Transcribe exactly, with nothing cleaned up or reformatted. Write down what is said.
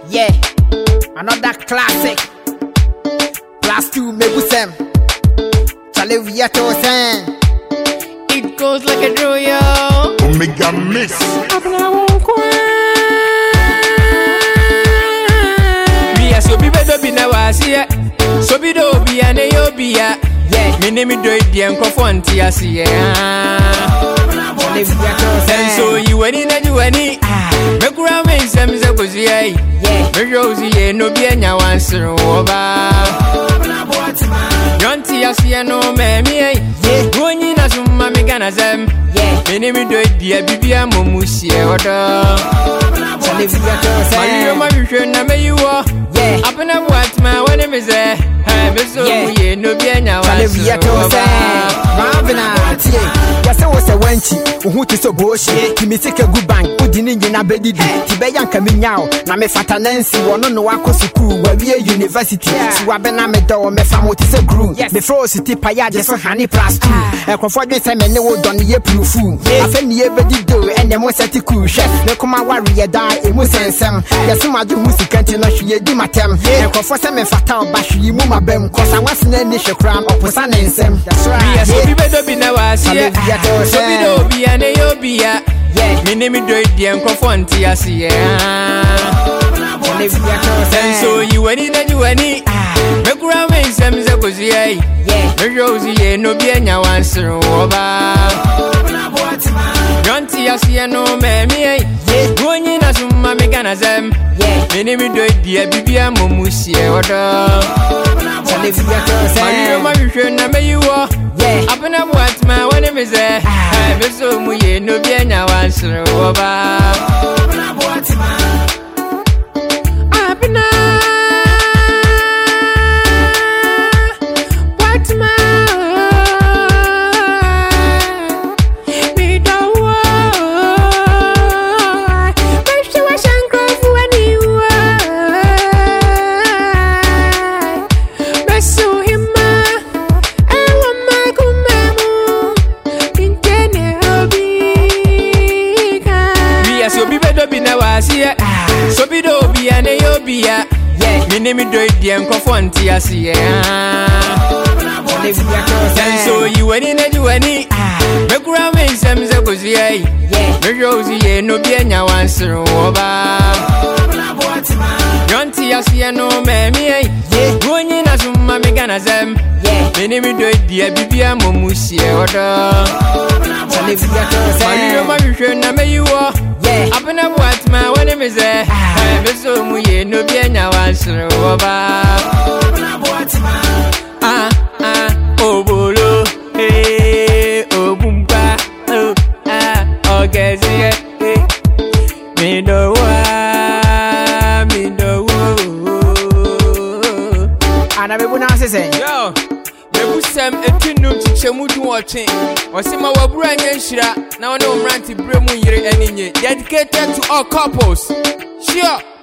Yeah, another classic. Plus two, Megusem. Chale Viato Sen. It goes like a drill, yo. Omega Mix. Me as you be better be now, I see it. So be do be an A O B. Yeah, me name it do it, the Uncle I see it. And so you went in and you went in. Make around me some is a cozy. Yeah, me Rosie, no be any answer over. Don't see us here, no, mammy. Yeah, going in as mammy gonna them. Yeah, me name it do it, dear Bibia Momusi. My mission, I may you are. Yeah, up and up what my one name is there. I'm so yeah, no be any answer. Yes, I was a wench who to so bullshit. He may take a good bank, put in in a bed. Tibeyan coming out. Now, me fata Nancy, one on the Wako school, where we are university. Swabena me door, me famo to say groom. Before city paya, just for honey plus two. And comfort me, some men would on the proof. I think the everybody do, and the most at the cool chef. No come out warrior die, it was send some. Yes, some other music can't do my tem. And comfort some fatal, but she move my bem, cause I was in the initial crown of Posan and Sam. That's right. Yes, we better be now. So be do be an A O B. Yeah, me name it do it, the Uncle I see it. And so you went in and you went in. Make around me some is a cozy. Yeah, me Rosie, no be any answer over. Don't see us here, no, mammy. Yeah, going in as mammy gonna them. Yeah, me name it do it, dear Bibia Momusi. My mission, I may you are. Yeah, up and up what my one name is there. I'm so muye no be any answer over. Abina, what my me do what? Make sure I shan't cry for anyone. But so him. So be do be an A O B. Yeah, me name it do it, the Uncle I see it. And so you went in and you went in. Make around me some is a cozy. Yeah, me Rosie, no be any answer over. Don't see us here, no, mammy. Yeah, going in as mammy gonna them. Yeah, me name it do it, dear Bibia Momusi. My mission, I may you are. Yeah, up and up what my one name is there. I'm so muye no be any answer over. Ah ah oh bolo hey oh bumpa oh ah okay yeah me do wa me do wo. And I be gonna say yo. Sam etinu chichemudu watching. Osima wabura nyenshira na one omranti bremu yire eninye. Dedicated to all couples. Sure.